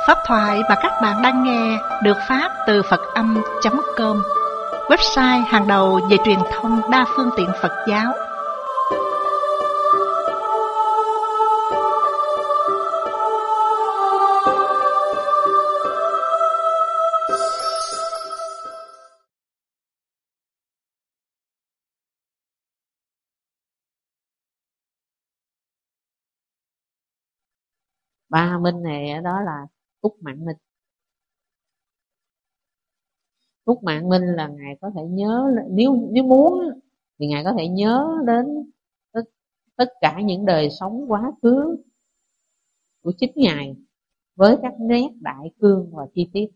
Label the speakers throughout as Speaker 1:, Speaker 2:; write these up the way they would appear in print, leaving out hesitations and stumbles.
Speaker 1: Pháp thoại mà các bạn đang nghe được phát từ Phật-âm.com, website hàng đầu về truyền thông đa phương tiện Phật giáo.
Speaker 2: Ba minh này đó là túc mạng minh. Túc mạng minh là ngài có thể nhớ, nếu muốn thì ngài có thể nhớ đến tất cả những đời sống quá khứ của chính ngài với các nét đại cương và chi tiết.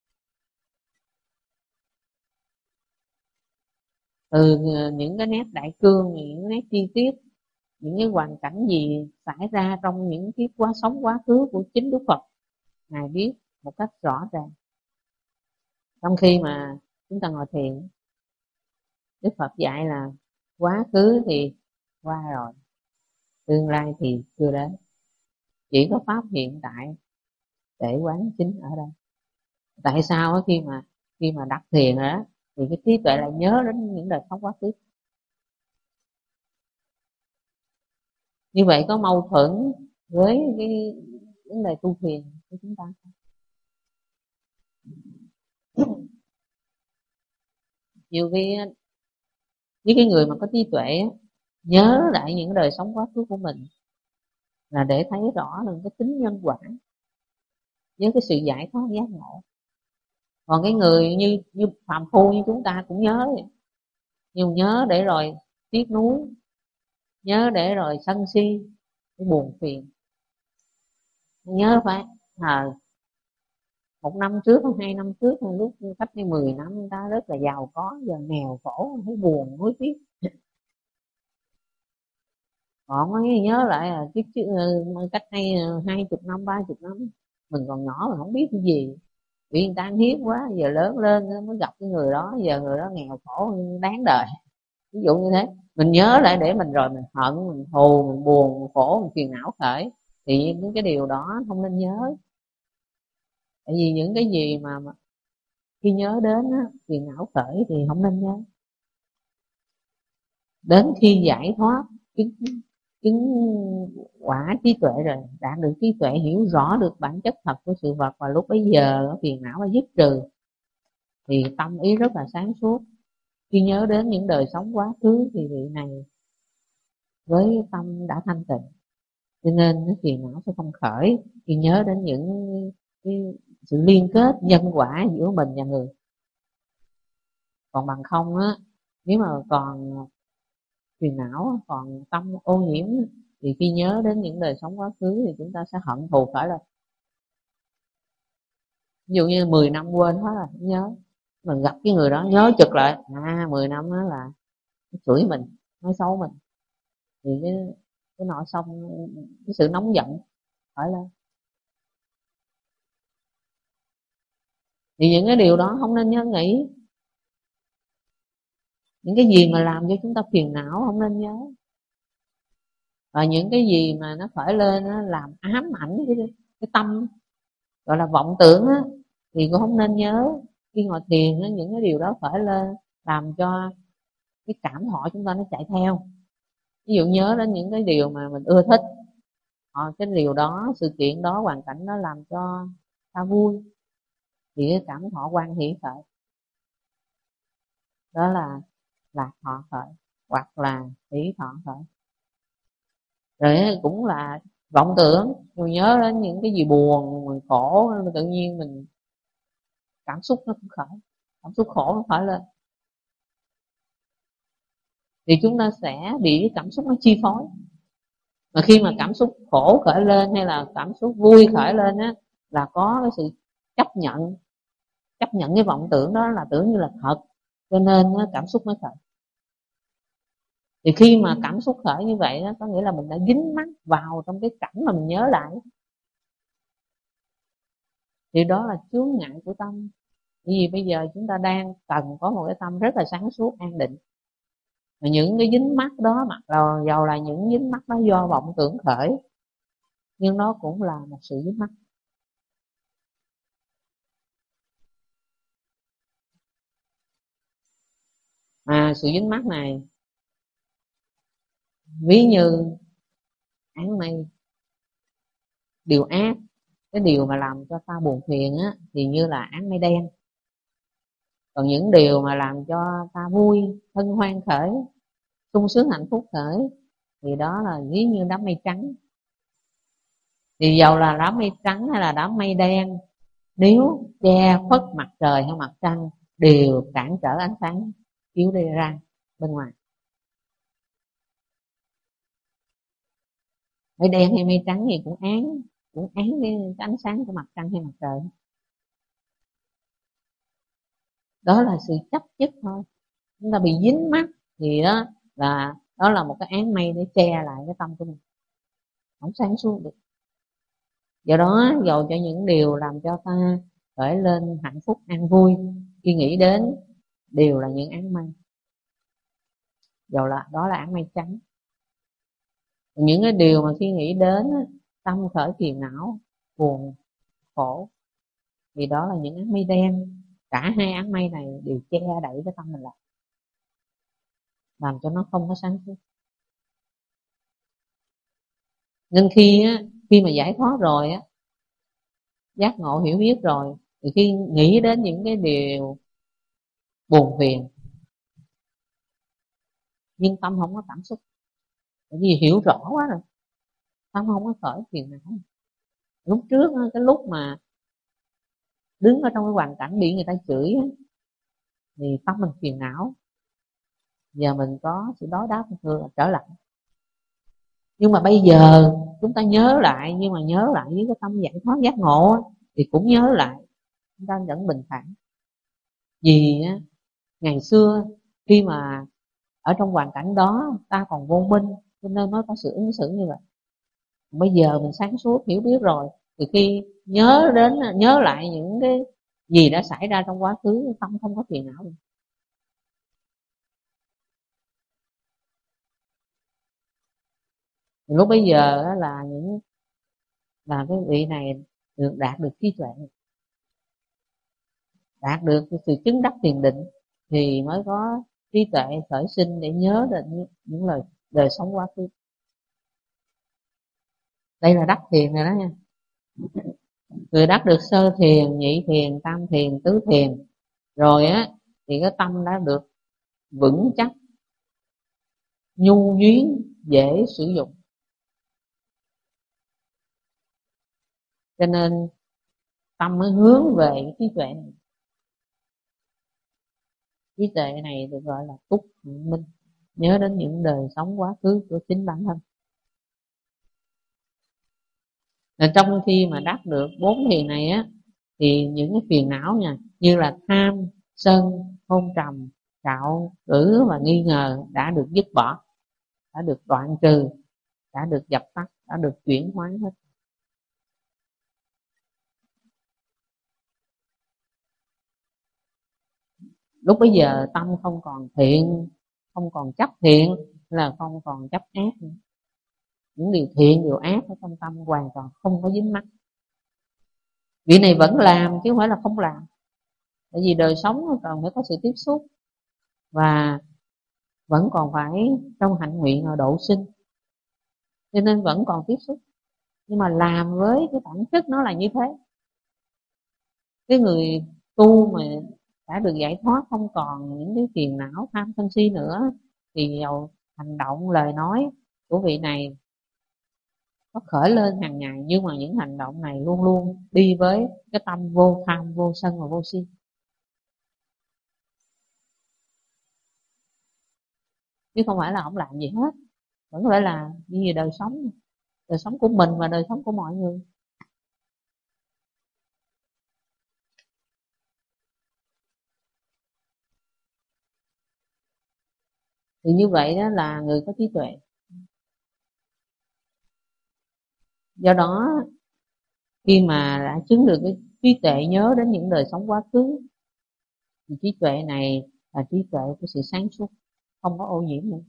Speaker 2: Từ những cái nét đại cương, những nét chi tiết, những cái hoàn cảnh gì xảy ra trong những kiếp sống quá khứ của chính Đức Phật, ngài biết một cách rõ ràng. Trong khi mà chúng ta ngồi thiền, Đức Phật dạy là quá khứ thì qua rồi, tương lai thì chưa đến, chỉ có pháp hiện tại để quán chính ở đây. Tại sao khi mà đặt thiền rồi đó thì cái trí tuệ lại nhớ đến những đời sống quá khứ? Như vậy có mâu thuẫn với cái vấn đề tu thiền của chúng ta? Nhiều khi với cái người mà có trí tuệ nhớ lại những đời sống quá khứ của mình là để thấy rõ được cái tính nhân quả với cái sự giải thoát giác ngộ. Còn cái người như phàm phu như chúng ta cũng nhớ, nhưng nhớ để rồi tiếc nuối, nhớ để rồi sân si, cái buồn phiền. Nhớ phải một năm trước hay 2 năm trước, lúc cách đây 10 năm người ta rất là giàu có, giờ nghèo khổ, thấy buồn nuối tiếc. Còn mới nhớ lại là cách đây 20 năm 30 năm mình còn nhỏ mà không biết cái gì, bị người ta ăn hiếp quá, giờ lớn lên mới gặp cái người đó, giờ người đó nghèo khổ đáng đời. Ví dụ như thế, mình nhớ lại để mình rồi mình hận, mình thù, mình buồn, mình khổ, mình phiền não khởi, thì những cái điều đó không nên nhớ. Tại vì những cái gì mà khi nhớ đến phiền não khởi thì không nên nhớ. Đến khi giải thoát chứng quả trí tuệ rồi, đạt được trí tuệ, hiểu rõ được bản chất thật của sự vật, và lúc bấy giờ phiền não đã dứt trừ thì tâm ý rất là sáng suốt. Khi nhớ đến những đời sống quá khứ thì vị này với tâm đã thanh tịnh, cho nên cái phiền não sẽ không khởi khi nhớ đến những cái sự liên kết nhân quả giữa mình và người. Còn bằng không á, nếu mà còn phiền não, còn tâm ô nhiễm, thì khi nhớ đến những đời sống quá khứ thì chúng ta sẽ hận thù khởi lên. Ví dụ như 10 năm quên hết rồi, nhớ mình gặp cái người đó nhớ chực lại 10 năm đó là chửi mình, nói xấu mình, thì cái nội xong cái sự nóng giận khởi lên. Thì những cái điều đó không nên nhớ nghĩ. Những cái gì mà làm cho chúng ta phiền não không nên nhớ. Và những cái gì mà nó khởi lên nó làm ám ảnh cái tâm, gọi là vọng tưởng á, thì cũng không nên nhớ. Khi ngồi thiền á, những cái điều đó khởi lên làm cho cái cảm thọ chúng ta nó chạy theo. Ví dụ nhớ đến những cái điều mà mình ưa thích, cái điều đó, sự kiện đó, hoàn cảnh đó làm cho ta vui, thì cái cảm thọ quan hỷ khởi, đó là lạc thọ khởi hoặc là hỷ thọ khởi. Rồi cũng là vọng tưởng, mình nhớ đến những cái gì buồn, mình khổ, tự nhiên mình cảm xúc nó cũng khởi, cảm xúc khổ nó khởi lên, thì chúng ta sẽ bị cái cảm xúc nó chi phối. Mà khi mà cảm xúc khổ khởi lên hay là cảm xúc vui khởi lên á, là có cái sự chấp nhận cái vọng tưởng đó là tưởng như là thật, cho nên cảm xúc mới khởi. Thì khi mà cảm xúc khởi như vậy đó, có nghĩa là mình đã dính mắc vào trong cái cảnh mà mình nhớ lại, thì đó là chướng ngại của tâm. Vì bây giờ chúng ta đang cần có một cái tâm rất là sáng suốt, an định. Mà những cái dính mắc đó, mặc dầu là những dính mắc đó do vọng tưởng khởi, nhưng nó cũng là một sự dính mắc. Mà sự dính mắc này ví như áng mây, điều ác, cái điều mà làm cho ta buồn phiền á thì như là áng mây đen. Còn những điều mà làm cho ta vui, hân hoan khởi, sung sướng hạnh phúc khởi thì đó là ví như đám mây trắng. Thì dầu là đám mây trắng hay là đám mây đen, nếu che khuất mặt trời hay mặt trăng đều cản trở ánh sáng chiếu đi ra bên ngoài. Mây đen hay mây trắng thì cũng án cái ánh sáng của mặt trăng hay mặt trời. Đó là sự chấp nhất thôi. Chúng ta bị dính mắc thì đó là một cái áng mây để che lại cái tâm của mình, không sáng suốt được. Do đó dầu cho những điều làm cho ta khởi lên hạnh phúc an vui, khi nghĩ đến đều là những áng mây, dầu là đó là áng mây trắng. Những cái điều mà khi nghĩ đến tâm khởi phiền não, buồn, khổ thì đó là những áng mây đen. Cả hai áng mây này đều che đậy cái tâm mình lại, làm cho nó không có sáng suốt. Nên khi mà giải thoát rồi á, giác ngộ hiểu biết rồi, thì khi nghĩ đến những cái điều buồn phiền nhưng tâm không có cảm xúc, bởi vì hiểu rõ quá rồi, tâm không có khởi phiền não. Lúc trước cái lúc mà đứng ở trong cái hoàn cảnh bị người ta chửi á, thì tâm mình phiền não, giờ mình có sự đối đáp trở lại. Nhưng mà bây giờ chúng ta nhớ lại, nhưng mà nhớ lại với cái tâm giải thoát giác ngộ á, thì cũng nhớ lại chúng ta vẫn bình thản. Vì ngày xưa khi mà ở trong hoàn cảnh đó ta còn vô minh, cho nên mới có sự ứng xử như vậy. Bây giờ mình sáng suốt hiểu biết rồi, thì khi nhớ lại những cái gì đã xảy ra trong quá khứ, tâm không có phiền não. Thì lúc bây giờ là cái vị này đạt được trí tuệ, đạt được sự chứng đắc thiền định, thì mới có trí tuệ khởi sinh để nhớ đến những đời sống quá khứ. Đây là đắc thiền rồi đó nha. Người đắc được sơ thiền, nhị thiền, tam thiền, tứ thiền rồi á, thì cái tâm đã được vững chắc, nhu nhuyến, dễ sử dụng. Cho nên tâm mới hướng về trí tuệ này. Trí tuệ này được gọi là túc minh, nhớ đến những đời sống quá khứ của chính bản thân. Là trong khi mà đắc được 4 thiền này á, thì những cái phiền não nha, như là tham, sân, hôn trầm, trạo, cử và nghi ngờ đã được dứt bỏ, đã được đoạn trừ, đã được dập tắt, đã được chuyển hóa hết. Lúc bấy giờ tâm không còn thiện, không còn chấp thiện, là không còn chấp ác nữa. Những điều thiện, điều ác ở trong tâm hoàn toàn không có dính mắc. Việc này vẫn làm chứ không phải là không làm. Tại vì đời sống còn phải có sự tiếp xúc, và vẫn còn phải trong hạnh nguyện ở độ sinh, cho nên vẫn còn tiếp xúc. Nhưng mà làm với cái bản chất nó là như thế. Cái người tu mà đã được giải thoát, không còn những cái phiền não tham sân si nữa, thì dầu hành động lời nói của vị này có khởi lên hàng ngày, nhưng mà những hành động này luôn luôn đi với cái tâm vô tham, vô sân và vô si. Chứ không phải là không làm gì hết, vẫn phải là như đời sống của mình và đời sống của mọi người. Thì như vậy đó là người có trí tuệ. Do đó khi mà đã chứng được cái trí tuệ nhớ đến những đời sống quá khứ, thì trí tuệ này là trí tuệ của sự sáng suốt, không có ô nhiễm nữa.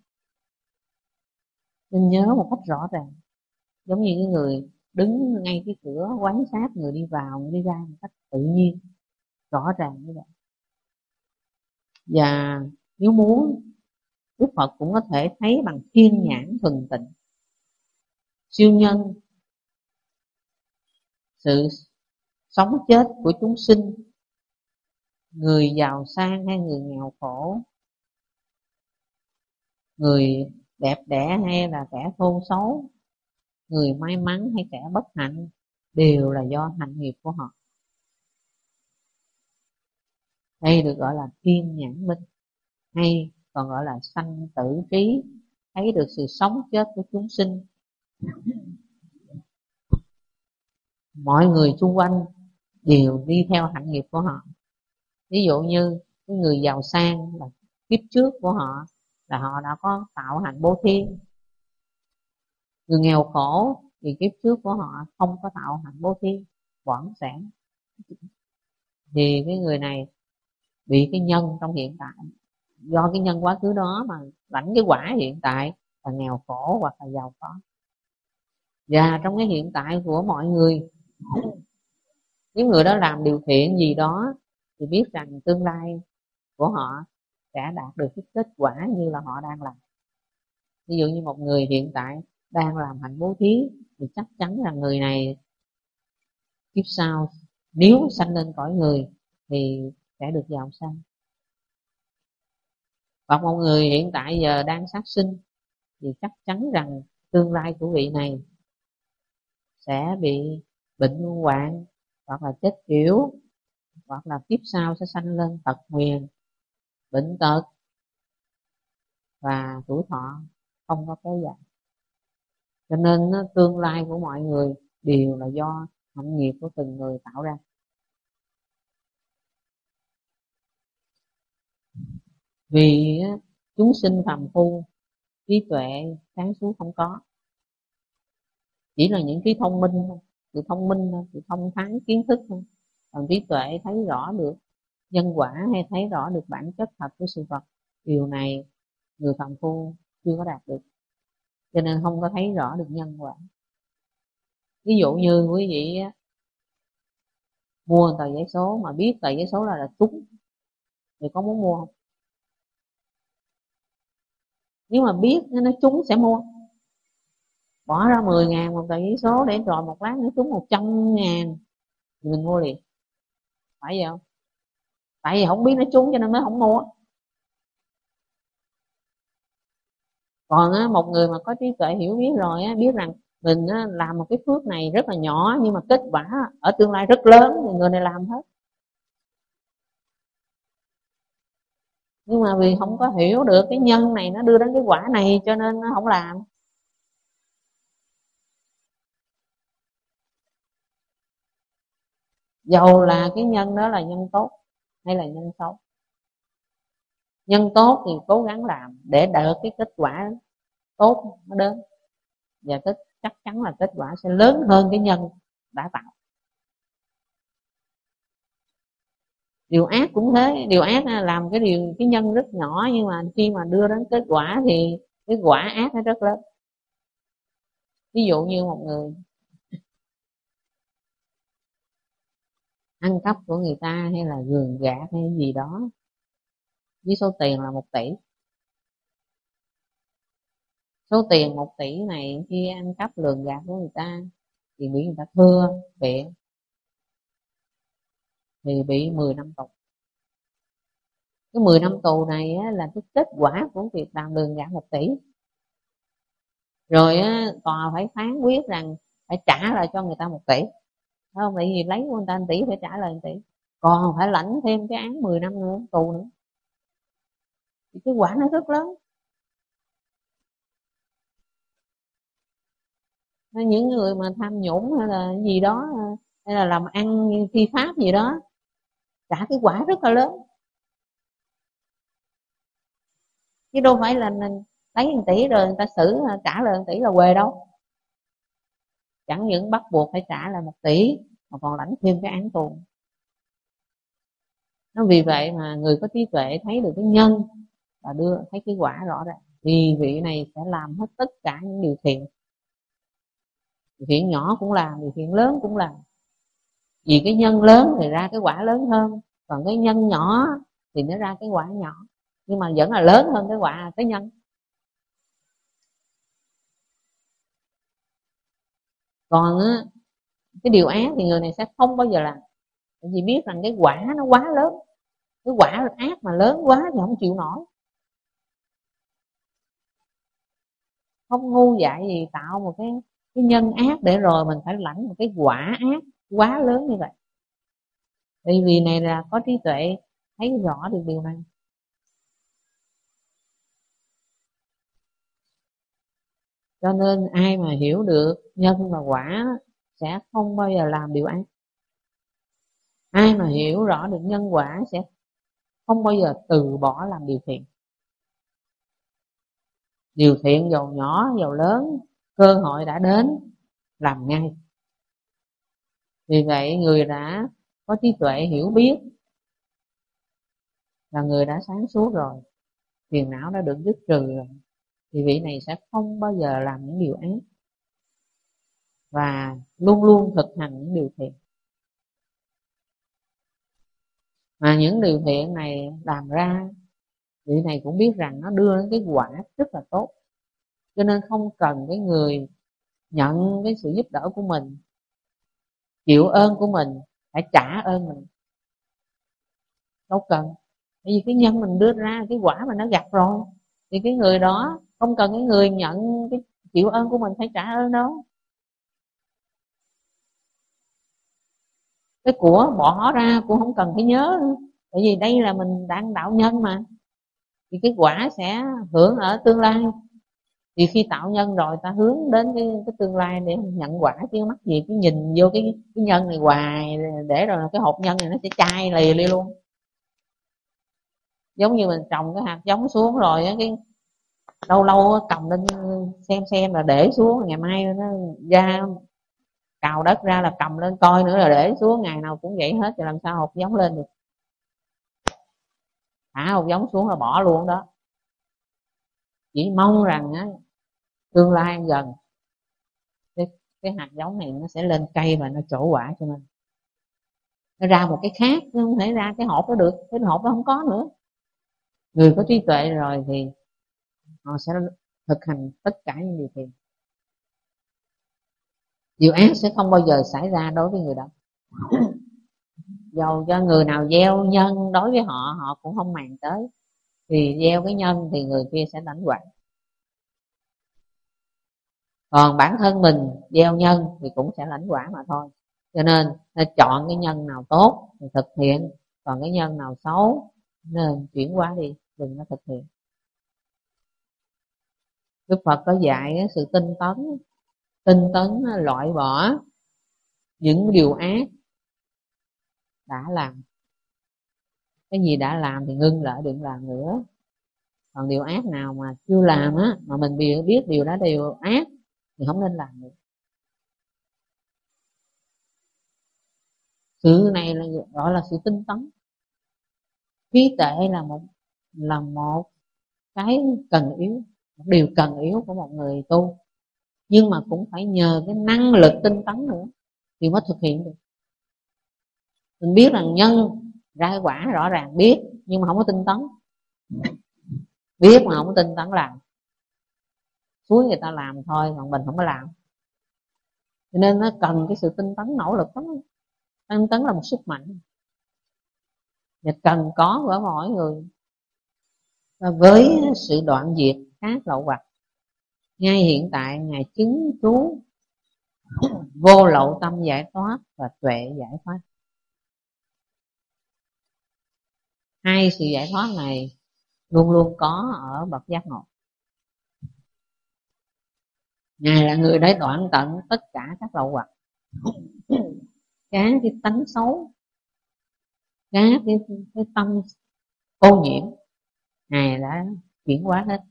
Speaker 2: Nên nhớ một cách rõ ràng, giống như cái người đứng ngay cái cửa quan sát người đi vào người đi ra một cách tự nhiên, rõ ràng như vậy. Và Nếu muốn, Đức Phật cũng có thể thấy bằng thiên nhãn thuần tịnh, siêu nhân sự sống chết của chúng sinh, người giàu sang hay người nghèo khổ, người đẹp đẽ hay là kẻ thô xấu, người may mắn hay kẻ bất hạnh, đều là do hành nghiệp của họ. Đây được gọi là thiên nhãn minh, hay còn gọi là sanh tử trí, thấy được sự sống chết của chúng sinh. Mọi người xung quanh đều đi theo hạnh nghiệp của họ. Ví dụ như cái người giàu sang là kiếp trước của họ là họ đã có tạo hạnh bố thí. Người nghèo khổ thì kiếp trước của họ không có tạo hạnh bố thí, quảng sản, thì cái người này bị cái nhân trong hiện tại, do cái nhân quá khứ đó mà lãnh cái quả hiện tại là nghèo khổ hoặc là giàu có. Và trong cái hiện tại của mọi người, những người đó làm điều thiện gì đó thì biết rằng tương lai của họ sẽ đạt được cái kết quả như là họ đang làm. Ví dụ như một người hiện tại đang làm hạnh bố thí thì chắc chắn là người này kiếp sau nếu sanh lên cõi người thì sẽ được giàu sang. Hoặc một người hiện tại giờ đang sát sinh thì chắc chắn rằng tương lai của vị này sẽ bị bệnh hoạn, hoặc là chết yểu, hoặc là kiếp sau sẽ sanh lên tật nguyền, bệnh tật và tuổi thọ không có kéo dài. Cho nên tương lai của mọi người đều là do hạnh nghiệp của từng người tạo ra. Vì chúng sinh phàm phu trí tuệ sáng suốt không có, chỉ là những cái thông minh thôi, sự thông minh thôi, sự thông thắng kiến thức thôi. Còn trí tuệ thấy rõ được nhân quả hay thấy rõ được bản chất thật của sự vật, điều này người phàm phu chưa có đạt được, cho nên không có thấy rõ được nhân quả. Ví dụ như quý vị mua tờ giấy số mà biết tờ giấy số là trúng thì có muốn mua không? Nếu mà biết nó trúng sẽ mua, bỏ ra 10.000 một tờ giấy số để rồi một lát nó trúng 100.000 thì mình mua liền, phải vậy không? Tại vì không biết nó trúng cho nên mới không mua. Còn một người mà có trí tuệ hiểu biết rồi biết rằng mình làm một cái phước này rất là nhỏ nhưng mà kết quả ở tương lai rất lớn thì người này làm hết. Nhưng mà vì không có hiểu được cái nhân này nó đưa đến cái quả này cho nên nó không làm. Dầu là cái nhân đó là nhân tốt hay là nhân xấu, nhân tốt thì cố gắng làm để đợi cái kết quả tốt nó đến, và chắc chắn là kết quả sẽ lớn hơn cái nhân đã tạo. Điều ác cũng thế, điều ác làm cái nhân rất nhỏ nhưng mà khi mà đưa đến kết quả thì cái quả ác nó rất lớn. Ví dụ như một người ăn cắp của người ta hay là gường gạt hay gì đó với số tiền là 1 tỷ. Số tiền 1 tỷ này khi ăn cắp lường gạt của người ta thì bị người ta thưa kiện thì bị 10 năm tù. Cái 10 năm tù này là cái kết quả của việc làm lường gạt 1 tỷ. Rồi tòa phải phán quyết rằng phải trả lại cho người ta 1 tỷ. Không, tại vì lấy của người ta 1 tỷ phải trả lại 1 tỷ, còn phải lãnh thêm cái án 10 năm nữa tù nữa, thì cái quả nó rất lớn. Những người mà tham nhũng hay là gì đó hay là làm ăn phi pháp gì đó trả cái quả rất là lớn, chứ đâu phải là lấy 1 tỷ rồi người ta xử trả lại 1 tỷ là quê đâu. Chẳng những bắt buộc phải trả lại 1 tỷ mà còn lãnh thêm cái án tù. Nó vì vậy mà người có trí tuệ thấy được cái nhân và đưa thấy cái quả rõ ràng, vì vị này sẽ làm hết tất cả những điều thiện. Điều thiện nhỏ cũng làm, điều thiện lớn cũng làm. Vì cái nhân lớn thì ra cái quả lớn hơn, còn cái nhân nhỏ thì nó ra cái quả nhỏ. nhưng mà vẫn là lớn hơn cái quả, cái nhân. Còn á, cái điều ác thì người này sẽ không bao giờ làm, tại vì biết rằng cái quả nó quá lớn, cái quả ác mà lớn quá thì không chịu nổi. Không ngu dại gì tạo một cái nhân ác để rồi mình phải lãnh một cái quả ác quá lớn như vậy. Tại vì này là có trí tuệ thấy rõ được điều này. Cho nên ai mà hiểu được nhân và quả sẽ không bao giờ làm điều ác. Ai mà hiểu rõ được nhân quả sẽ không bao giờ từ bỏ làm điều thiện. Điều thiện dầu nhỏ dầu lớn, cơ hội đã đến làm ngay. Vì vậy người đã có trí tuệ hiểu biết là người đã sáng suốt rồi, phiền não đã được dứt trừ rồi, thì vị này sẽ không bao giờ làm những điều ác và luôn luôn thực hành những điều thiện. Mà những điều thiện này làm ra, vị này cũng biết rằng nó đưa đến cái quả rất là tốt, cho nên không cần cái người nhận cái sự giúp đỡ của mình, chịu ơn của mình phải trả ơn mình, đâu cần. Tại vì cái nhân mình đưa ra, cái quả mình đã gặp rồi, thì cái người đó không cần cái người nhận cái chịu ơn của mình phải trả ơn đâu. Cái của bỏ ra cũng không cần phải nhớ nữa. Tại vì đây là mình đang đạo nhân mà, thì cái quả sẽ hưởng ở tương lai. Thì khi tạo nhân rồi ta hướng đến cái tương lai để nhận quả, chứ mắc gì cứ nhìn vô cái nhân này hoài, để rồi cái hộp nhân này nó sẽ chai lì đi luôn. Giống như mình trồng cái hạt giống xuống rồi cái lâu lâu cầm lên xem là để xuống, ngày mai nó ra cào đất ra là cầm lên coi nữa, là để xuống, ngày nào cũng vậy hết, thì làm sao hột giống lên được. Thả hột giống xuống là bỏ luôn đó. Chỉ mong rằng á, tương lai gần cái hạt giống này nó sẽ lên cây và nó trổ quả cho mình, nó ra một cái khác, nó không thể ra cái hộp đó được, cái hộp đó không có nữa. Người có trí tuệ rồi thì họ sẽ thực hành tất cả những điều thiện, điều ác sẽ không bao giờ xảy ra đối với người đó. Dầu cho người nào gieo nhân đối với họ, họ cũng không màng tới, thì gieo cái nhân thì người kia sẽ lãnh quả. Còn bản thân mình gieo nhân thì cũng sẽ lãnh quả mà thôi. Cho nên chọn cái nhân nào tốt thì thực hiện, còn cái nhân nào xấu nên chuyển hóa đi, đừng có thực hiện. Đức Phật có dạy sự tinh tấn loại bỏ những điều ác đã làm. Cái gì đã làm thì ngưng lại, đừng làm nữa. Còn điều ác nào mà chưa làm á, mà mình biết điều đó điều ác thì không nên làm nữa. Sự này là gọi là sự tinh tấn. Trí tuệ là một cái cần yếu, một điều cần yếu của một người tu, nhưng mà cũng phải nhờ cái năng lực tinh tấn nữa thì mới thực hiện được. Mình biết rằng nhân ra cái quả rõ ràng biết, nhưng mà không có tinh tấn. Biết mà không có tinh tấn làm, suối người ta làm thôi, còn mình không có làm. Cho nên nó cần cái sự tinh tấn nỗ lực lắm. Tinh tấn là một sức mạnh và cần có của mỗi người. Và với sự đoạn diệt các lậu hoặc, ngay hiện tại ngài chứng trú vô lậu tâm giải thoát và tuệ giải thoát. Hai sự giải thoát này luôn luôn có ở bậc giác ngộ. Ngài là người đã đoạn tận tất cả các lậu hoặc, cái tánh xấu, cái tâm ô nhiễm, Ngài đã chuyển hóa hết.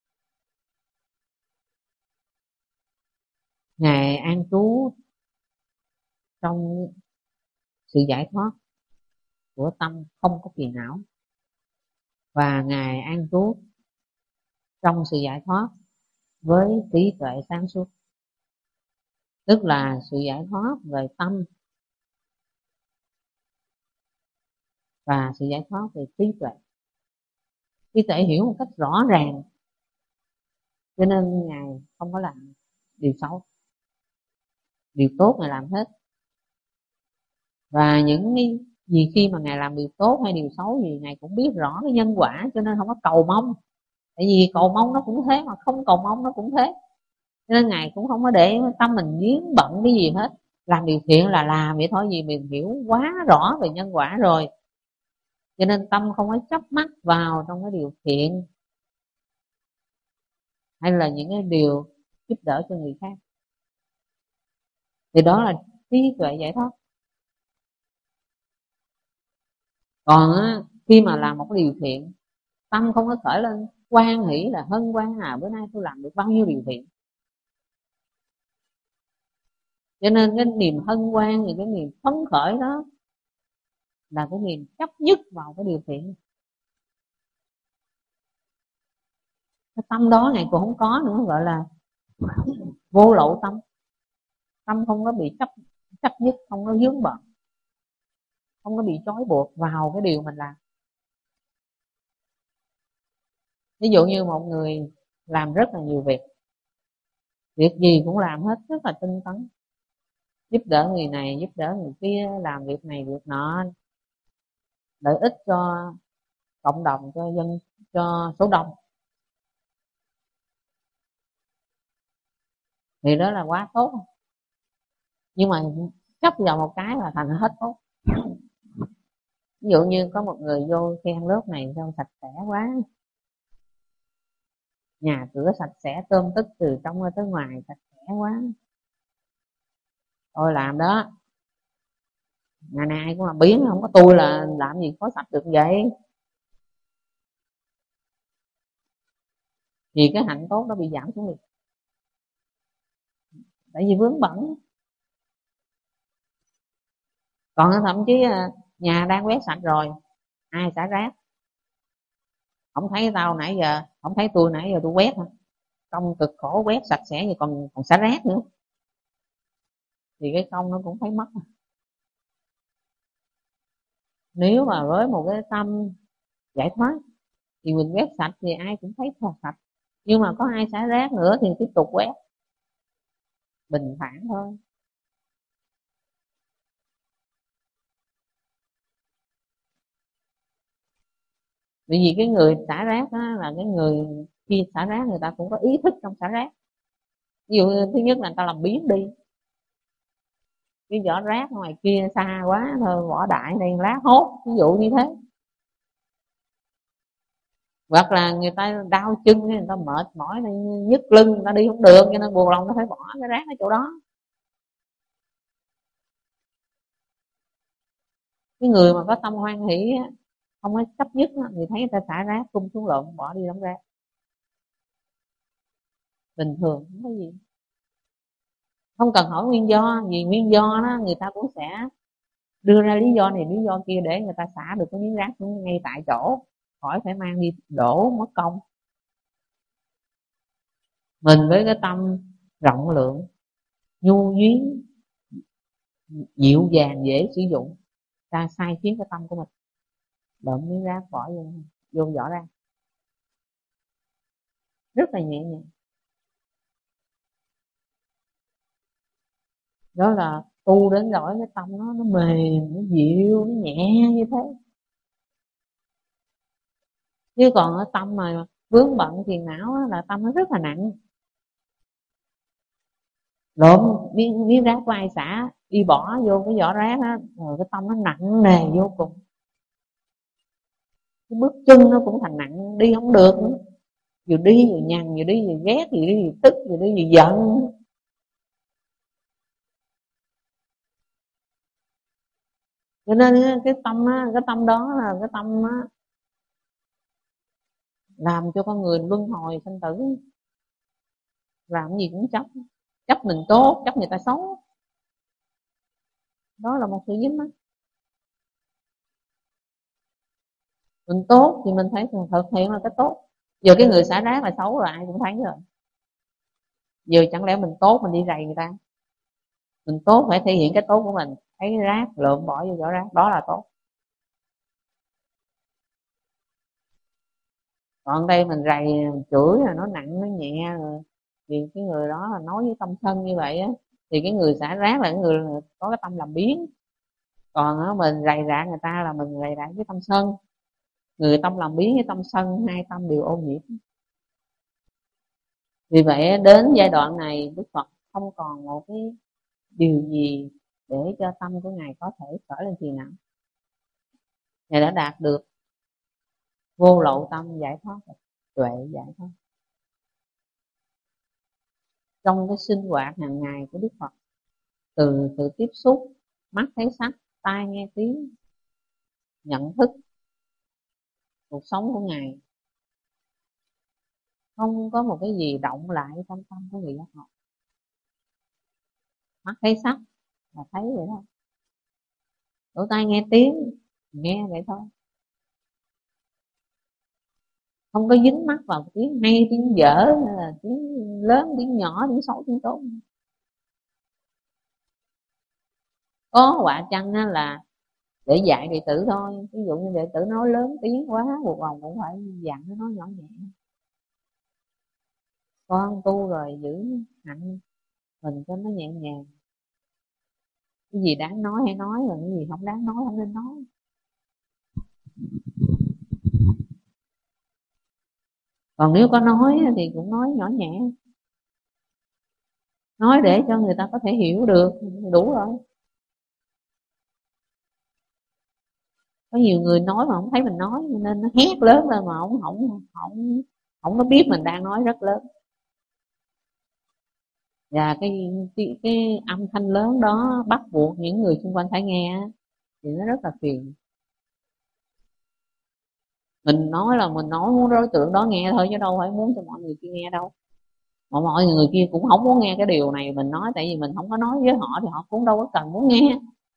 Speaker 2: Ngài an trú trong sự giải thoát của tâm không có phiền não, và Ngài an trú trong sự giải thoát với trí tuệ sáng suốt, tức là sự giải thoát về tâm và sự giải thoát về trí tuệ. trí tuệ hiểu một cách rõ ràng, cho nên Ngài không có làm điều xấu, điều tốt Ngài làm hết. Và những cái gì khi mà Ngài làm điều tốt hay điều xấu gì Ngài cũng biết rõ cái nhân quả, cho nên không có cầu mong. Tại vì cầu mong nó cũng thế, mà không cầu mong nó cũng thế, cho nên Ngài cũng không có để tâm mình vướng bận cái gì hết. Làm điều thiện là làm vậy thôi, vì mình hiểu quá rõ về nhân quả rồi, cho nên tâm không có chấp mắc vào trong cái điều thiện hay là những cái điều giúp đỡ cho người khác. Thì đó là trí tuệ giải thoát. Còn á, khi mà làm một cái điều thiện, tâm không có khởi lên hoan hỷ là hân hoan bữa nay tôi làm được bao nhiêu điều thiện, cho nên cái niềm hân hoan thì cái niềm phấn khởi đó là cái niềm chấp nhất vào cái điều thiện. Cái tâm đó này cũng không có nữa, gọi là vô lậu tâm. Tâm không có bị chấp nhất, không có vướng bận, không có bị trói buộc vào cái điều mình làm. Ví dụ như một người làm rất là nhiều việc, việc gì cũng làm hết rất là tinh tấn, giúp đỡ người này giúp đỡ người kia, làm việc này việc nọ, lợi ích cho cộng đồng, cho dân, cho số đông, thì đó là quá tốt. Nhưng mà chấp vào một cái là thành hết tốt. Ví dụ như có một người vô khen lớp này sao sạch sẽ quá, nhà cửa sạch sẽ, tươm tất từ trong ra tới ngoài sạch sẽ quá, tôi làm đó. Ngày nay ai cũng làm biến, không có tôi là làm gì có sạch được vậy. Thì cái hạnh tốt nó bị giảm xuống được, tại vì vướng bận. Còn thậm chí nhà đang quét sạch rồi, ai xả rác, không thấy tao nãy giờ, không thấy tôi nãy giờ tôi quét hả? Công cực khổ quét sạch sẽ thì còn xả rác nữa, thì cái công nó cũng thấy mất. Nếu mà với một cái tâm giải thoát thì mình quét sạch thì ai cũng thấy thật sạch, nhưng mà có ai xả rác nữa thì tiếp tục quét, bình thản thôi. Bởi vì cái người xả rác đó là cái người khi xả rác người ta cũng có ý thức trong xả rác. Ví dụ thứ nhất là người ta làm biến đi cái vỏ rác ngoài kia xa quá thôi, vỏ đại đây lá hốt, ví dụ như thế. Hoặc là người ta đau chân, người ta mệt mỏi, nhức lưng, người ta đi không được, cho nên buồn lòng nó phải bỏ cái rác ở chỗ đó. Cái người mà có tâm hoan hỷ không có chấp nhất thì thấy người ta xả rác tung xuống lộn, bỏ đi đóng rác bình thường, không có gì, không cần hỏi nguyên do. Vì nguyên do đó người ta cũng sẽ đưa ra lý do này lý do kia để người ta xả được cái miếng rác xuống ngay tại chỗ, khỏi phải mang đi đổ mất công. Mình với cái tâm rộng lượng, nhu nhuyến, dịu dàng, dễ sử dụng, ta sai khiến cái tâm của mình, đậm miếng rác bỏ vô vỏ ra rất là nhẹ nhàng. Đó là tu đến nỗi cái tâm nó mềm, nó dịu, nó nhẹ như thế. Chứ còn cái tâm mà vướng bận phiền não là tâm nó rất là nặng. Lộn miếng rác của ai xả đi bỏ vô cái vỏ rác á, rồi cái tâm nó nặng nề vô cùng, cái bước chân nó cũng thành nặng, đi không được nữa. Vừa đi vừa nhằn, vừa đi vừa ghét, vừa đi vừa tức, vừa đi vừa giận. Cho nên cái tâm đó là cái tâm làm cho con người luân hồi sanh tử, làm gì cũng chấp mình tốt, chấp người ta xấu. Đó là một sự dính mắc. Mình tốt thì mình thấy thực hiện là cái tốt. Giờ cái người xả rác là xấu rồi, ai cũng thấy rồi. Giờ chẳng lẽ mình tốt mình đi rầy người ta? Mình tốt phải thể hiện cái tốt của mình, thấy cái rác lượm bỏ vô vỏ rác, đó là tốt. Còn đây mình rầy mình chửi là nó nặng nó nhẹ rồi, thì cái người đó là nói với tâm sân như vậy á, thì cái người xả rác là cái người có cái tâm làm biếng. Còn á, mình rầy rạ người ta là mình rầy rạ với tâm sân. Người tâm làm biếng với tâm sân, hai tâm đều ô nhiễm. Vì vậy đến giai đoạn này Đức Phật không còn một cái điều gì để cho tâm của Ngài có thể khởi lên phiền não. Ngài đã đạt được vô lậu tâm giải thoát, tuệ giải thoát. Trong cái sinh hoạt hàng ngày của Đức Phật, từ sự tiếp xúc mắt thấy sắc, tai nghe tiếng, nhận thức cuộc sống của Ngài, không có một cái gì động lại trong tâm của người giác ngộ. Mắt thấy sắc là thấy vậy thôi, lỗ tai nghe tiếng nghe vậy thôi, không có dính mắc vào tiếng hay tiếng dở hay là tiếng lớn tiếng nhỏ tiếng xấu tiếng tốt. Có quả chăng là để dạy đệ tử thôi, ví dụ như đệ tử nói lớn tiếng quá buộc lòng cũng phải dặn nó nói nhỏ nhẹ, con tu rồi giữ hạnh mình cho nó nhẹ nhàng, cái gì đáng nói hay nói, rồi cái gì không đáng nói không nên nói. Còn nếu có nói thì cũng nói nhỏ nhẹ, nói để cho người ta có thể hiểu được đủ rồi. Có nhiều người nói mà không thấy mình nói nên nó hét lớn lên mà không có biết mình đang nói rất lớn. Và cái âm thanh lớn đó bắt buộc những người xung quanh phải nghe thì nó rất là phiền. Mình nói là mình nói muốn đối tượng đó nghe thôi chứ đâu phải muốn cho mọi người kia nghe đâu. Mà mọi người kia cũng không muốn nghe cái điều này mình nói, tại vì mình không có nói với họ thì họ cũng đâu có cần muốn nghe.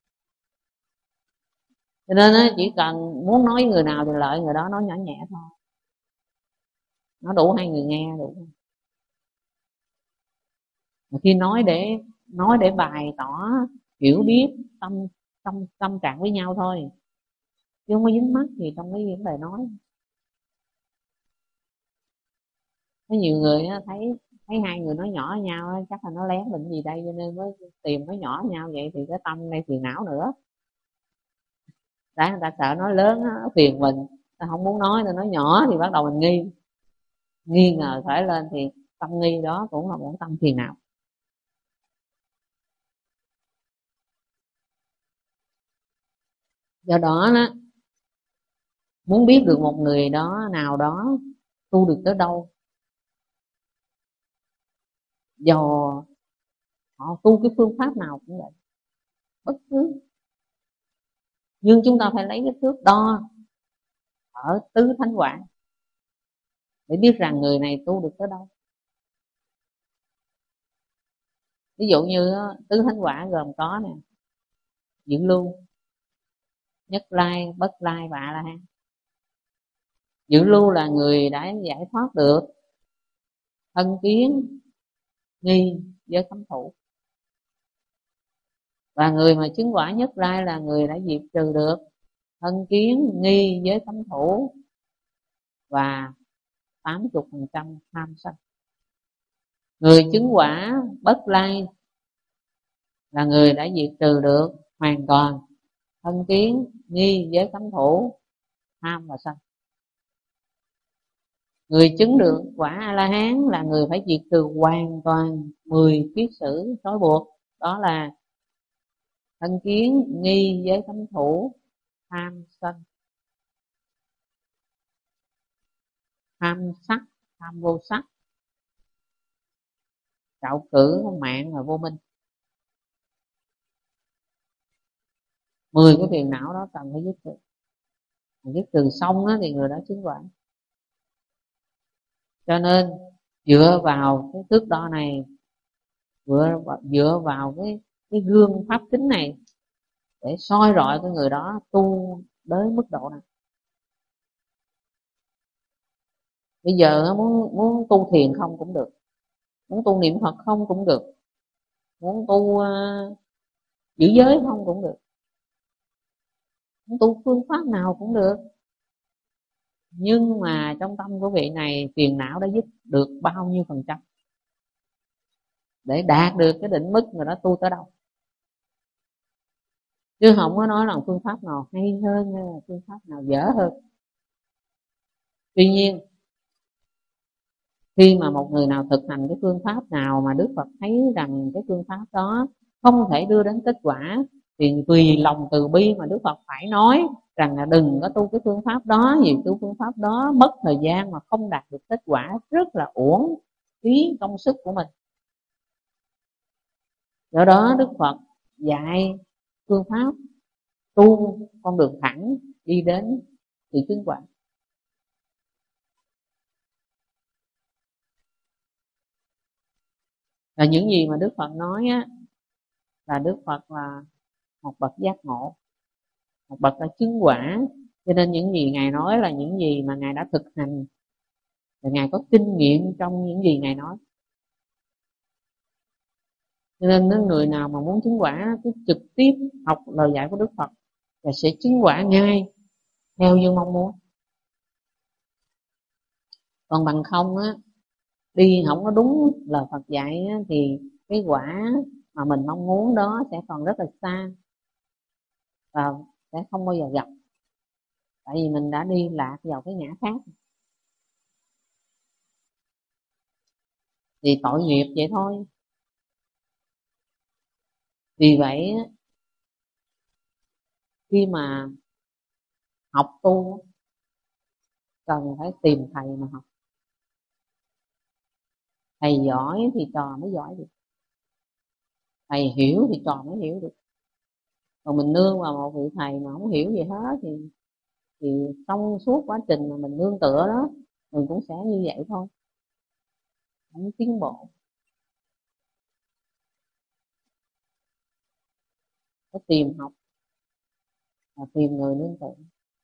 Speaker 2: Cho nên chỉ cần muốn nói với người nào thì lợi người đó nói nhỏ nhẹ thôi, nó đủ hai người nghe đủ. Mà khi nói để bày tỏ hiểu biết tâm trạng với nhau thôi, chứ không có dính mắc gì trong cái vấn đề nói. Có nhiều người thấy hai người nói nhỏ với nhau chắc là nó lén bệnh gì đây cho nên mới tìm nói nhỏ với nhau, vậy thì cái tâm đây phiền não nữa. Đã người ta sợ nói lớn nó phiền mình, ta không muốn nói, ta nói nhỏ thì bắt đầu mình nghi ngờ khởi lên, thì tâm nghi đó cũng là một tâm phiền não. Do đó muốn biết được một người đó nào đó tu được tới đâu, do họ tu cái phương pháp nào cũng vậy, bất cứ, nhưng chúng ta phải lấy cái thước đo ở tứ thánh quả để biết rằng người này tu được tới đâu. Ví dụ như tứ thánh quả gồm có nè: dự lưu, nhất lai, bất lai và a la hán. Dự lưu là người đã giải thoát được thân kiến, nghi, giới cấm thủ. Và người mà chứng quả nhất lai là người đã diệt trừ được thân kiến, nghi, giới cấm thủ và 80% tham sân. Người chứng quả bất lai là người đã diệt trừ được hoàn toàn thân kiến, nghi, giới cấm thủ, tham và sân. Người chứng được quả A La Hán là người phải diệt trừ hoàn toàn 10 kiết sử trói buộc, đó là thân kiến, nghi, giới cấm thủ, tham sân, tham sắc, tham vô sắc, trạo cử, mạng và vô minh. 10 cái phiền não đó cần phải dứt trừ. Dứt trừ xong thì người đó chứng quả. Cho nên dựa vào cái thước đo này, dựa vào cái gương pháp kính này để soi rọi cái người đó tu tới mức độ nào. Bây giờ muốn tu thiền không cũng được, muốn tu niệm Phật không cũng được, muốn tu giữ giới không cũng được, muốn tu phương pháp nào cũng được. Nhưng mà trong tâm của vị này phiền não đã dứt được bao nhiêu %? Để đạt được cái định mức mà đó tu tới đâu? Chứ không có nói là phương pháp nào hay hơn hay là phương pháp nào dở hơn. Tuy nhiên khi mà một người nào thực hành cái phương pháp nào mà Đức Phật thấy rằng cái phương pháp đó không thể đưa đến kết quả, thì vì lòng từ bi mà Đức Phật phải nói rằng là đừng có tu cái phương pháp đó, vì tu phương pháp đó mất thời gian mà không đạt được kết quả, rất là uổng phí công sức của mình. Do đó Đức Phật dạy phương pháp tu con đường thẳng đi đến sự chứng quả. Là những gì mà Đức Phật nói á, là Đức Phật là một bậc giác ngộ, một bậc đã chứng quả, cho nên những gì Ngài nói là những gì mà Ngài đã thực hành, và Ngài có kinh nghiệm trong những gì Ngài nói. Cho nên những người nào mà muốn chứng quả cứ trực tiếp học lời dạy của Đức Phật và sẽ chứng quả ngay theo như mong muốn. Còn bằng không á, đi không có đúng lời Phật dạy á, thì cái quả mà mình mong muốn đó sẽ còn rất là xa và sẽ không bao giờ gặp, tại vì mình đã đi lạc vào cái ngã khác, thì tội nghiệp vậy thôi. Vì vậy khi mà học tu cần phải tìm thầy mà học. Thầy giỏi thì trò mới giỏi được, thầy hiểu thì trò mới hiểu được. Còn mình nương vào một vị thầy mà không hiểu gì hết thì trong suốt quá trình mà mình nương tựa đó, mình cũng sẽ như vậy thôi, không tiến bộ. Phải tìm học và tìm người nương tựa.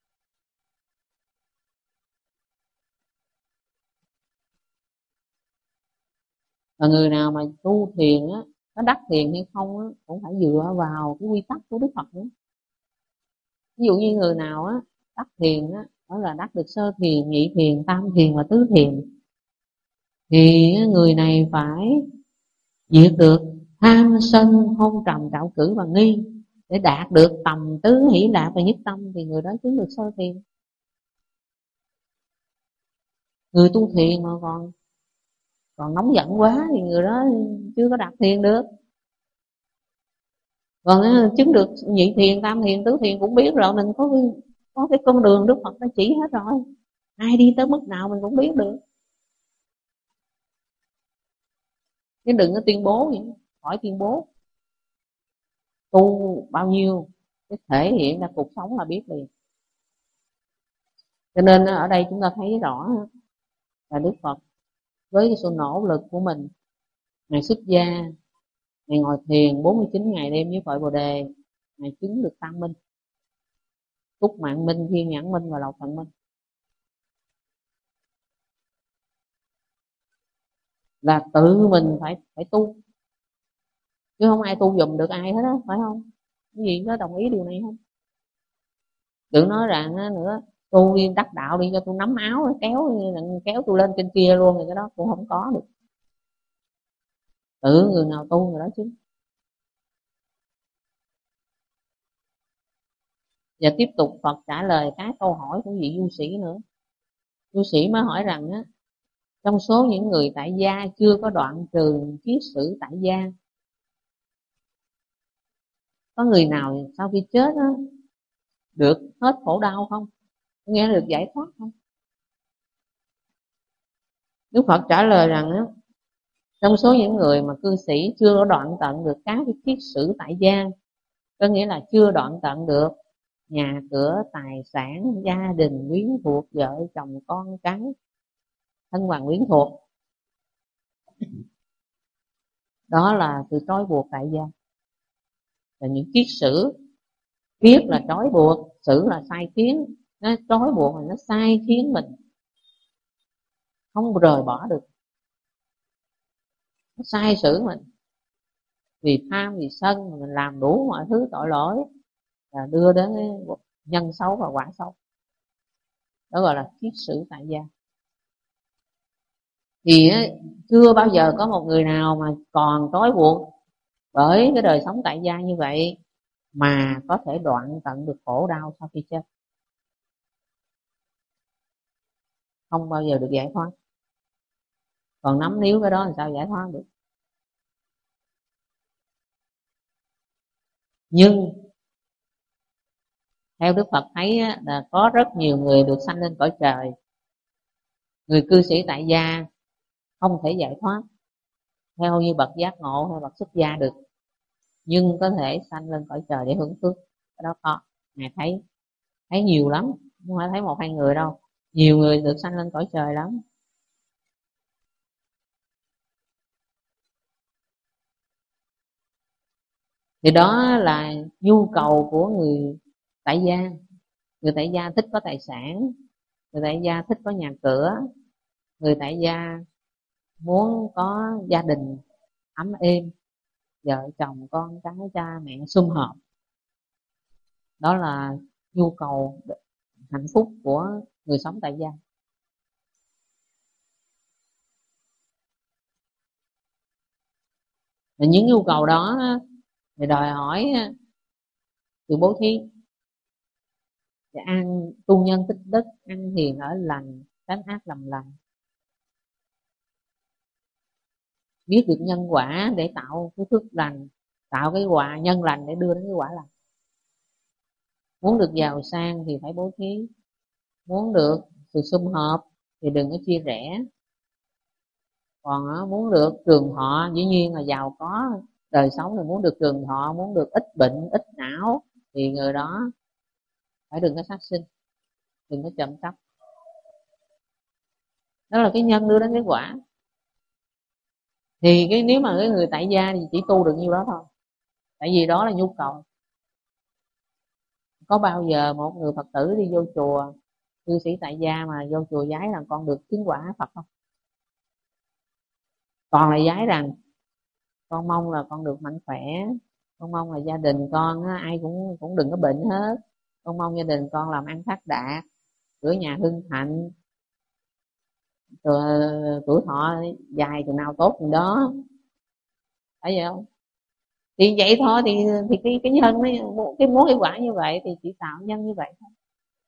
Speaker 2: Và người nào mà tu thiền á, có đắc thiền hay không á, cũng phải dựa vào cái quy tắc của Đức Phật nữa. Ví dụ như người nào á đắc thiền á, đó là đắc được sơ thiền, nhị thiền, tam thiền và tứ thiền, thì người này phải diệt được tham sân hôn trầm trạo cử và nghi để đạt được tầm tứ hỷ lạc và nhất tâm, thì người đó chứng được sơ thiền. Người tu thiền mà còn nóng giận quá thì người đó chưa có đạt thiền được. Còn chứng được nhị thiền, tam thiền, tứ thiền cũng biết rồi, mình có cái con đường Đức Phật đã chỉ hết rồi, ai đi tới mức nào mình cũng biết được. Chứ đừng có tuyên bố vậy, khỏi tuyên bố. Tu bao nhiêu cái thể hiện ra cuộc sống là biết liền. Cho nên ở đây chúng ta thấy rõ là Đức Phật với cái sự nỗ lực của mình, Ngài xuất gia, Ngài ngồi thiền 49 ngày đêm với cội Bồ Đề, Ngài chứng được tam minh, túc mạng minh, thiên nhãn minh và lậu tận minh. Là tự mình phải tu, chứ không ai tu giùm được ai hết á, phải không? Cái gì có đồng ý điều này không? Đừng nói rằng nữa tu đi đắc đạo đi cho tôi nắm áo kéo tôi lên trên kia luôn, thì cái đó cũng không có được. Tự người nào tu người đó chứ. Và tiếp tục Phật trả lời cái câu hỏi của vị du sĩ nữa. Du sĩ mới hỏi rằng á, trong số những người tại gia chưa có đoạn trừ kiết sử tại gia, có người nào sau khi chết á, được hết khổ đau không? Nghe được giải thoát không? Đức Phật trả lời rằng á, trong số những người mà cư sĩ chưa có đoạn tận được các cái kiết sử tại gia, có nghĩa là chưa đoạn tận được nhà cửa, tài sản, gia đình, quyến thuộc, vợ chồng, con cái, thân bằng quyến thuộc, đó là sự trói buộc tại gia. Là những kiết sử, kiết là trói buộc, sử là sai khiến, nó trói buộc là nó sai khiến mình không rời bỏ được, nó sai sử mình vì tham vì sân mà mình làm đủ mọi thứ tội lỗi, là đưa đến nhân xấu và quả xấu. đó gọi là kiết sử tại gia. Thì chưa bao giờ có một người nào mà còn trói buộc bởi cái đời sống tại gia như vậy mà có thể đoạn tận được khổ đau sau khi chết, không bao giờ được giải thoát. Còn nắm níu cái đó làm sao giải thoát được. Nhưng theo Đức Phật thấy là có rất nhiều người được sanh lên cõi trời, người cư sĩ tại gia không thể giải thoát theo như bậc giác ngộ hay bậc xuất gia được, nhưng có thể sanh lên cõi trời để hưởng phước. Cái đó có, ngài thấy nhiều lắm, không phải thấy một hai người đâu, nhiều người được sanh lên cõi trời lắm. Thì đó là nhu cầu của người tại gia. Người tại gia thích có tài sản, người tại gia thích có nhà cửa, người tại gia muốn có gia đình ấm êm, vợ chồng con cái cha mẹ sum họp. Đó là nhu cầu hạnh phúc của người sống tại gia. Và những nhu cầu đó thì đòi hỏi sự bố thí, để ăn tu nhân tích đức, ăn hiền ở lành, tránh ác làm lành, biết được nhân quả để tạo cái phước lành, tạo cái quả nhân lành để đưa đến cái quả lành. Muốn được giàu sang thì phải bố thí, muốn được sự sum họp thì đừng có chia rẽ. Còn muốn được trường thọ, dĩ nhiên là giàu có đời sống thì muốn được trường thọ, muốn được ít bệnh ít não thì người đó phải đừng có sát sinh, đừng có trộm cắp. Đó là cái nhân đưa đến cái quả. Thì nếu mà cái người tại gia thì chỉ tu được nhiêu đó thôi, tại vì đó là nhu cầu. Có bao giờ một người Phật tử đi vô chùa, cư sĩ tại gia mà vô chùa giái là con được chứng quả Phật không? Còn là giái rằng con mong là con được mạnh khỏe, con mong là gia đình con ai cũng đừng có bệnh hết, con mong gia đình con làm ăn phát đạt, cửa nhà hưng thạnh, tuổi thọ dài từ nào tốt từ đó, phải vậy không? Thì vậy thôi, thì cái nhân nó cái mối hiệu quả như vậy thì chỉ tạo nhân như vậy thôi.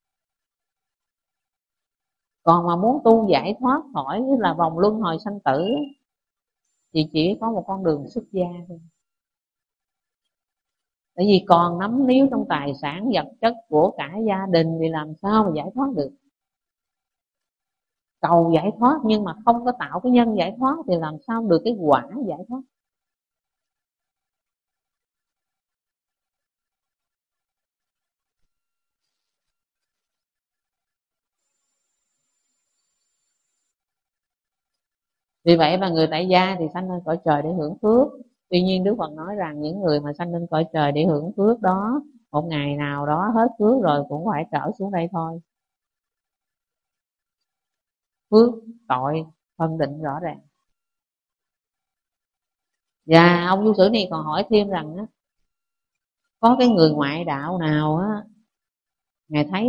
Speaker 2: Còn mà muốn tu giải thoát khỏi là vòng luân hồi sanh tử thì chỉ có một con đường xuất gia thôi. Tại vì còn nắm níu trong tài sản vật chất của cả gia đình thì làm sao mà giải thoát được. Cầu giải thoát nhưng mà không có tạo cái nhân giải thoát thì làm sao được cái quả giải thoát. Vì vậy mà người tại gia thì sanh lên cõi trời để hưởng phước. Tuy nhiên Đức Phật nói rằng những người mà sanh lên cõi trời để hưởng phước đó, một ngày nào đó hết phước rồi cũng phải trở xuống đây thôi. Phước tội phân định rõ ràng. Và ông du sử này còn hỏi thêm rằng có cái người ngoại đạo nào ngài thấy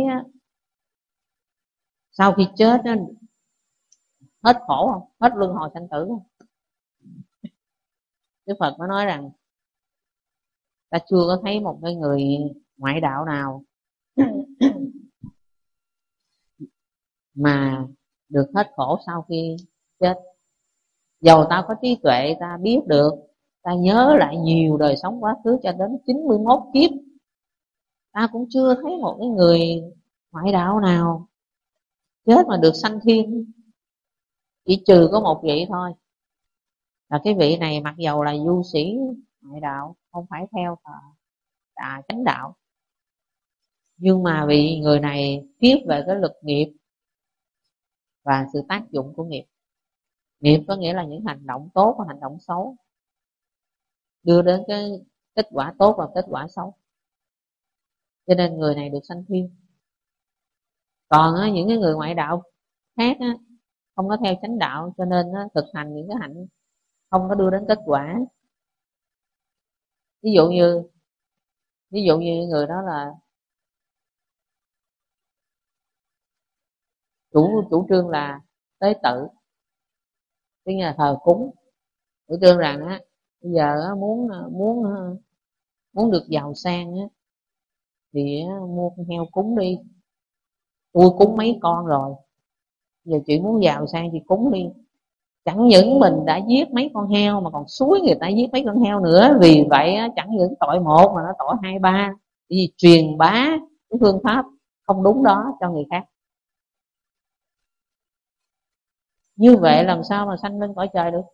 Speaker 2: sau khi chết hết khổ không, hết luân hồi sanh tử không? Đức Phật có nói rằng ta chưa có thấy một cái người ngoại đạo nào mà được hết khổ sau khi chết. Dầu ta có trí tuệ, ta biết được, ta nhớ lại nhiều đời sống quá khứ cho đến 91 kiếp, ta cũng chưa thấy một cái người ngoại đạo nào chết mà được sanh thiên. Chỉ trừ có một vị thôi, là cái vị này mặc dầu là du sĩ ngoại đạo, không phải theo chánh đạo, nhưng mà vì người này biết về cái lực nghiệp và sự tác dụng của nghiệp. Nghiệp có nghĩa là những hành động tốt và hành động xấu, đưa đến cái kết quả tốt và kết quả xấu, cho nên người này được sanh thiên. Còn những cái người ngoại đạo khác không có theo chánh đạo, cho nên thực hành những cái hạnh không có đưa đến kết quả. ví dụ như người đó là chủ trương là tế tự, tức là thờ cúng. Chủ trương rằng á bây giờ á, muốn được giàu sang á thì á, mua con heo cúng đi. Tôi cúng mấy con rồi, giờ chị muốn giàu sang chị cúng đi. Chẳng những mình đã giết mấy con heo mà còn xúi người ta giết mấy con heo nữa. Vì vậy á, chẳng những tội một mà nó tội hai ba, vì truyền bá cái phương pháp không đúng đó cho người khác. Như vậy làm sao mà sanh lên cõi trời được?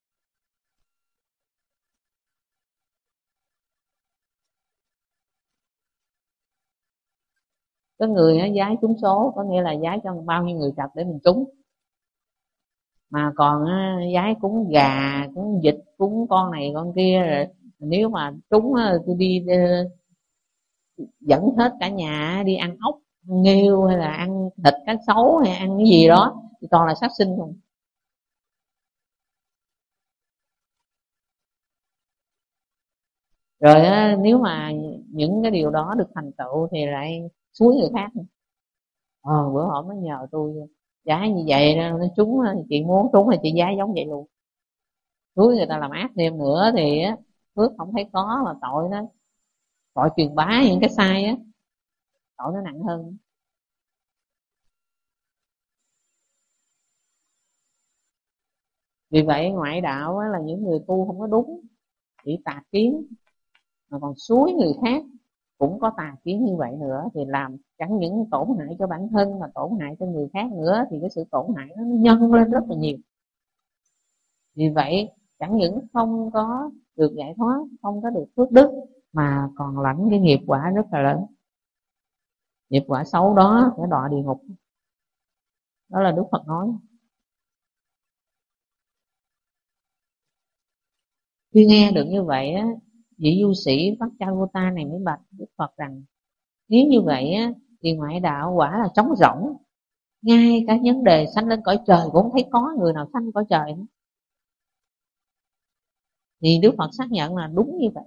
Speaker 2: Có người á, giái trúng số, có nghĩa là giái cho bao nhiêu người trật để mình trúng. Mà còn á, giái cúng gà, cúng vịt, cúng con này con kia, rồi nếu mà trúng á, tôi đi dẫn hết cả nhà đi ăn ốc, ăn nghêu, hay là ăn thịt cá sấu, hay ăn cái gì đó thì toàn là sát sinh không. Rồi á, nếu mà những cái điều đó được thành tựu thì lại xúi người khác. Bữa hôm nó nhờ tôi giá như vậy nó trúng, chị muốn trúng thì chị giá giống vậy luôn. Xúi người ta làm ác thêm nữa thì á, phước không thấy có, mà tội nó, tội truyền bá những cái sai á, tội nó nặng hơn. Vì vậy ngoại đạo á, là những người tu không có đúng, chỉ tà kiến, mà còn xúi người khác cũng có tà kiến như vậy nữa, thì làm chẳng những tổn hại cho bản thân mà tổn hại cho người khác nữa, thì cái sự tổn hại nó nhân lên rất là nhiều. Vì vậy chẳng những không có được giải thoát, không có được phước đức, mà còn lãnh cái nghiệp quả rất là lớn. Nghiệp quả xấu đó sẽ đọa địa ngục. Đó là Đức Phật nói. Khi nghe được như vậy á, vị du sĩ Vacchavota này mới bạch Đức Phật rằng nếu như vậy á, thì ngoại đạo quả là trống rỗng, ngay cả vấn đề sanh lên cõi trời cũng không thấy có người nào sanh cõi trời nữa. Thì Đức Phật xác nhận là đúng như vậy.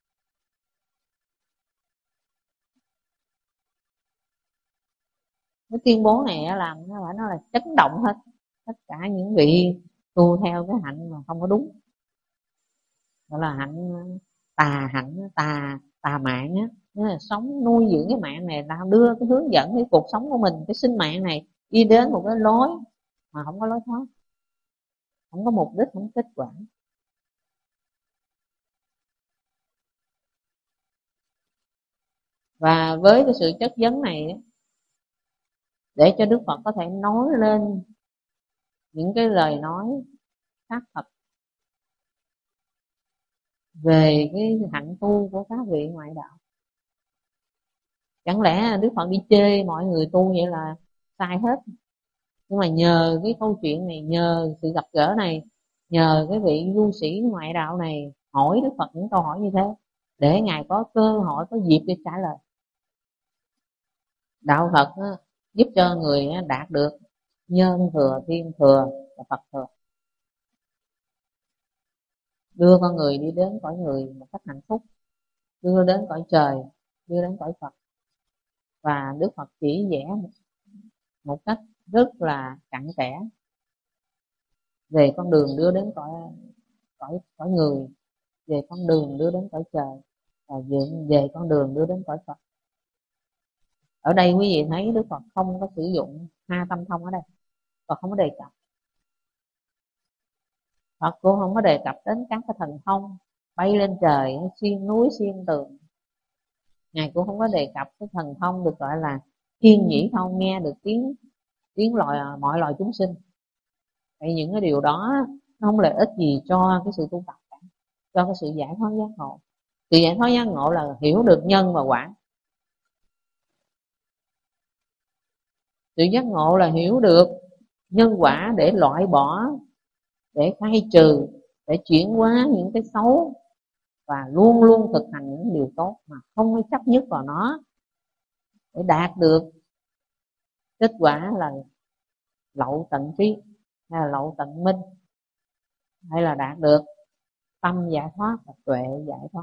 Speaker 2: Cái tuyên bố này làm nó là chấn động hết tất cả những vị tu theo cái hạnh mà không có đúng, gọi là hạnh tà mạng á. Nghĩa là sống nuôi dưỡng cái mạng này, là đưa cái hướng dẫn cái cuộc sống của mình, cái sinh mạng này đi đến một cái lối mà không có lối thoát, không có mục đích, không có kết quả. Và với cái sự chất vấn này, để cho Đức Phật có thể nói lên những cái lời nói xác thật về cái hạnh tu của các vị ngoại đạo. Chẳng lẽ Đức Phật đi chê mọi người tu vậy là sai hết? Nhưng mà nhờ cái câu chuyện này, nhờ sự gặp gỡ này, nhờ cái vị du sĩ ngoại đạo này hỏi Đức Phật những câu hỏi như thế, để Ngài có cơ hội, có dịp để trả lời. Đạo Phật giúp cho người đạt được nhân thừa, thiên thừa và Phật thừa, đưa con người đi đến cõi người một cách hạnh phúc, đưa đến cõi trời, đưa đến cõi Phật. Và Đức Phật chỉ vẽ một cách rất là cặn kẽ về con đường đưa đến cõi người, về con đường đưa đến cõi trời, và về con đường đưa đến cõi Phật. Ở đây quý vị thấy Đức Phật không có sử dụng ha tâm thông ở đây, và không có đề cập. Phật cũng không có đề cập đến các cái thần thông bay lên trời, xuyên núi xuyên tường. Ngài cũng không có đề cập cái thần thông được gọi là thiên nhĩ thông, nghe được tiếng mọi loài chúng sinh. Tại những cái điều đó nó không lợi ích gì cho cái sự tu tập cả, cho cái sự giải thoát giác ngộ. Sự giải thoát giác ngộ là hiểu được nhân và quả. Sự giác ngộ là hiểu được nhân quả để loại bỏ, để khai trừ, để chuyển hóa những cái xấu, và luôn luôn thực hành những điều tốt mà không có chấp nhất vào nó, để đạt được kết quả là lậu tận trí, hay là lậu tận minh, hay là đạt được tâm giải thoát và tuệ giải thoát.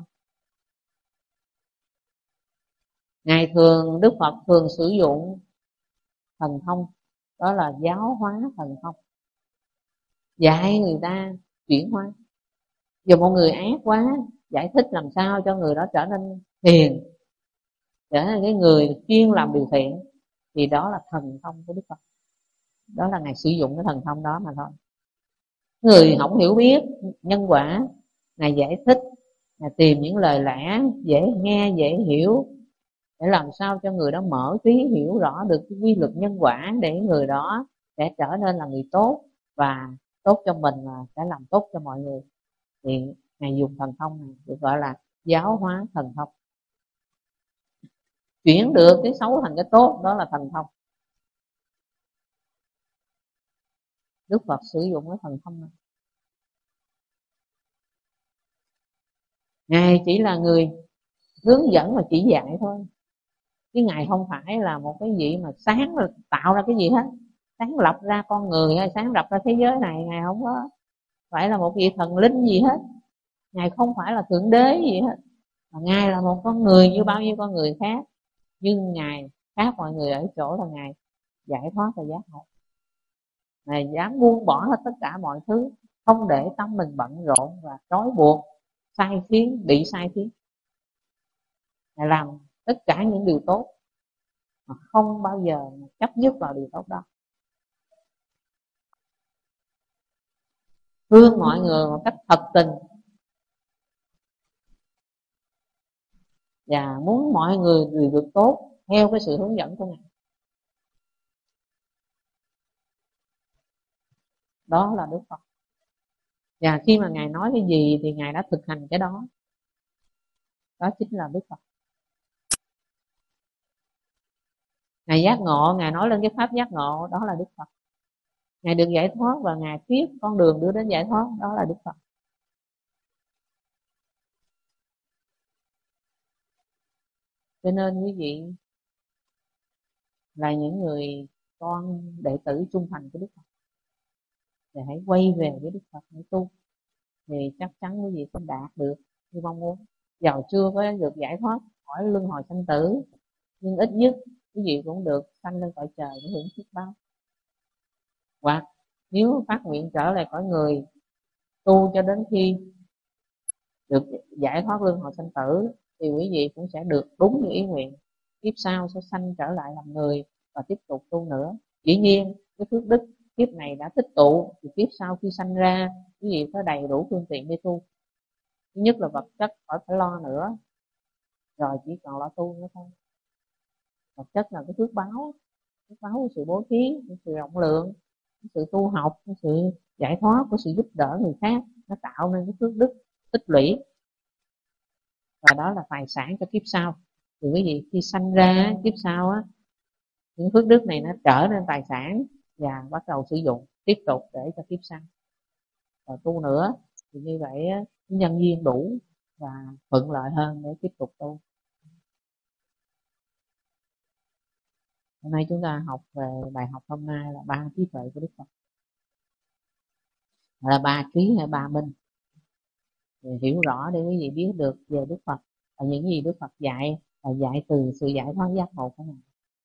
Speaker 2: Đức Phật thường sử dụng thần thông Đó là giáo hóa thần thông, dạy người ta chuyển hóa. Giờ một người ác quá, giải thích làm sao cho người đó trở nên hiền, trở nên cái người chuyên làm điều thiện, thì đó là thần thông của Đức Phật. Đó là Ngài sử dụng cái thần thông đó mà thôi. Người không hiểu biết nhân quả, Ngài giải thích, Ngài tìm những lời lẽ dễ nghe, dễ hiểu, để làm sao cho người đó mở trí, hiểu rõ được cái quy luật nhân quả, để người đó sẽ trở nên là người tốt, và tốt cho mình và sẽ làm tốt cho mọi người. Thì Ngài dùng thần thông này được gọi là giáo hóa thần thông. Chuyển được cái xấu thành cái tốt, đó là thần thông. Đức Phật sử dụng cái thần thông này. Ngài chỉ là người hướng dẫn và chỉ dạy thôi, chứ Ngài không phải là một cái gì mà sáng tạo ra cái gì hết, sáng lập ra con người hay sáng lập ra thế giới này. Ngài không có phải là một vị thần linh gì hết, Ngài không phải là thượng đế gì hết, mà Ngài là một con người như bao nhiêu con người khác. Nhưng Ngài khác mọi người ở chỗ là Ngài giải thoát và giác ngộ. Ngài dám buông bỏ hết tất cả mọi thứ, không để tâm mình bận rộn và trói buộc, sai khiến, bị sai khiến. Ngài làm tất cả những điều tốt mà không bao giờ chấp nhất vào điều tốt đó. Thương mọi người một cách thật tình, và muốn mọi người được tốt theo cái sự hướng dẫn của Ngài. Đó là Đức Phật. Và khi mà Ngài nói cái gì thì Ngài đã thực hành cái đó. Đó chính là Đức Phật. Ngài giác ngộ, Ngài nói lên cái pháp giác ngộ, đó là Đức Phật. Ngài được giải thoát và Ngài thuyết con đường đưa đến giải thoát, đó là Đức Phật. Cho nên quý vị là những người con đệ tử trung thành của Đức Phật, thì hãy quay về với Đức Phật để tu, thì chắc chắn quý vị sẽ đạt được như mong muốn. Dầu chưa có được giải thoát khỏi luân hồi sanh tử, nhưng ít nhất quý vị cũng được sanh lên cõi trời để hưởng phước báo. Hoặc nếu phát nguyện trở lại cõi người, tu cho đến khi được giải thoát luân hồi sanh tử, thì quý vị cũng sẽ được đúng như ý nguyện. Kiếp sau sẽ sanh trở lại làm người và tiếp tục tu nữa. Dĩ nhiên cái phước đức kiếp này đã tích tụ, thì kiếp sau khi sanh ra quý vị có đầy đủ phương tiện để tu. Thứ nhất là vật chất khỏi phải lo nữa, rồi chỉ còn lo tu nữa thôi. Vật chất là cái phước báo của sự bố thí, của sự rộng lượng, của sự tu học, của sự giải thoát, của sự giúp đỡ người khác, nó tạo nên cái phước đức tích lũy, và đó là tài sản cho kiếp sau. Thì quý vị khi sanh ra kiếp sau á, những phước đức này nó trở nên tài sản và bắt đầu sử dụng tiếp tục để cho kiếp sau. Và tu nữa thì như vậy á, nhân duyên đủ và thuận lợi hơn để tiếp tục tu. Hôm nay chúng ta học về bài học hôm nay là 3 trí tuệ của Đức Phật, là 3 trí hay 3 minh. Để hiểu rõ để quý vị biết được về Đức Phật và những gì Đức Phật dạy, là dạy từ sự giải thoát giác ngộ của Ngài.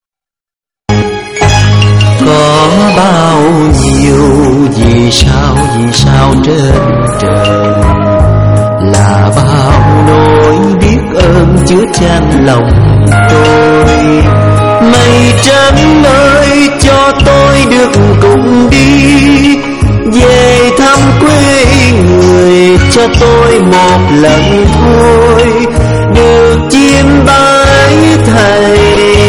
Speaker 3: Có bao nhiêu vì sao trên trời, là bao nỗi biết ơn chứa chan lòng tôi. Mây trắng ơi cho tôi được cùng đi, về thăm quê người cho tôi một lần thôi, được chiêm bái thầy.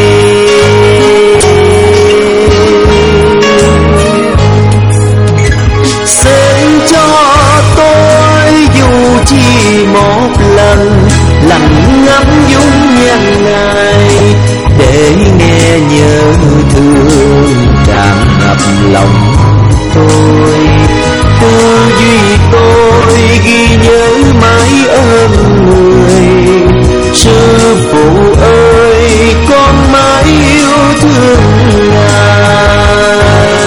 Speaker 3: Xin cho tôi dù chỉ một lần lặng ngắm dung nhan Ngài, để nghe nhớ thương tràn ngập lòng tôi. Tư duy tôi ghi nhớ mãi ơn người, sư phụ ơi con mãi yêu thương Ngài.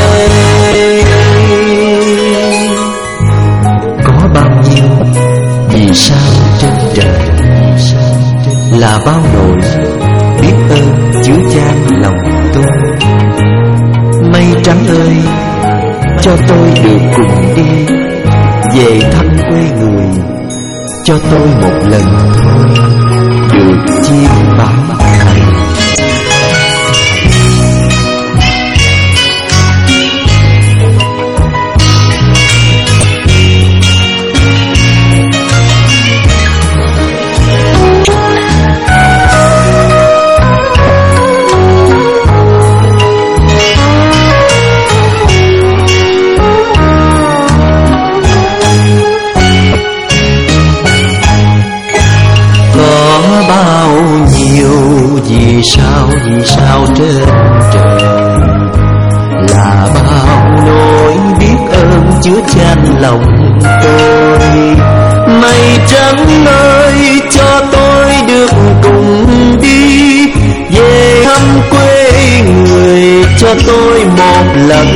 Speaker 3: Có bao nhiêu vì sao trên trời, là bao nỗi biết ơn chứa chan lòng tôi. trắng ơi, cho tôi được cùng đi về thăm quê người, cho tôi một lần thôi được chiêm bái thầy. Vì sao trên trời là bao nỗi biết ơn chứa chan lòng tôi. Mây trắng ơi, cho tôi được cùng đi về thăm quê người, cho tôi một lần